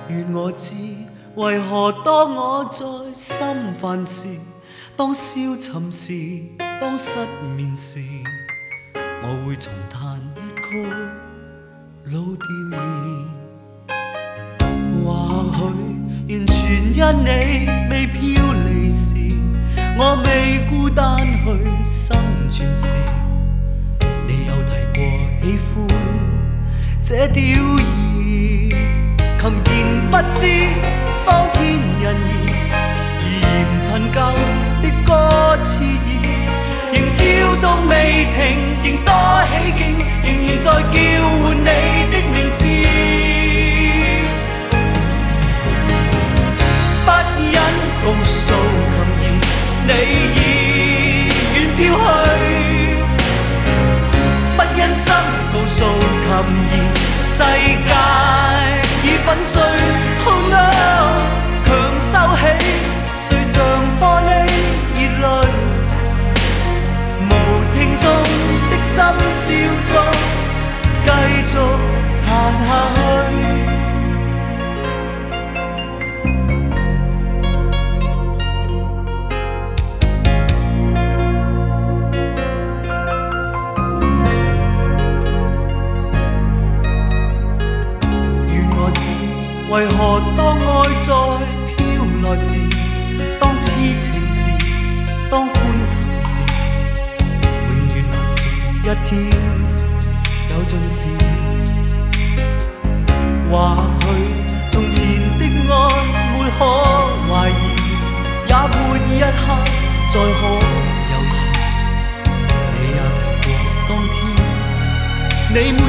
願我知，為何當我在心煩時，當消沉時，當失眠時，我會重彈一曲老調兒。或許完全因你未飄離時，我未孤單去生存時，你有提過喜歡這調兒。琴鍵不知當天人兒，嫌陳舊的歌詞兒，仍跳動未停，仍多起勁，仍然在叫喚你的名字。不忍告訴琴兒，你已遠飄去，不忍心告訴琴兒，世界已粉碎。Oh no， 強收起，誰像玻璃熱淚，無聽眾的深宵中，繼續彈下去。為何當愛在飄來時，當痴情時，當歡騰時，永遠難睡一天有盡時。或許從前的愛沒可懷疑，也沒一刻再可猶豫。你也提過當天你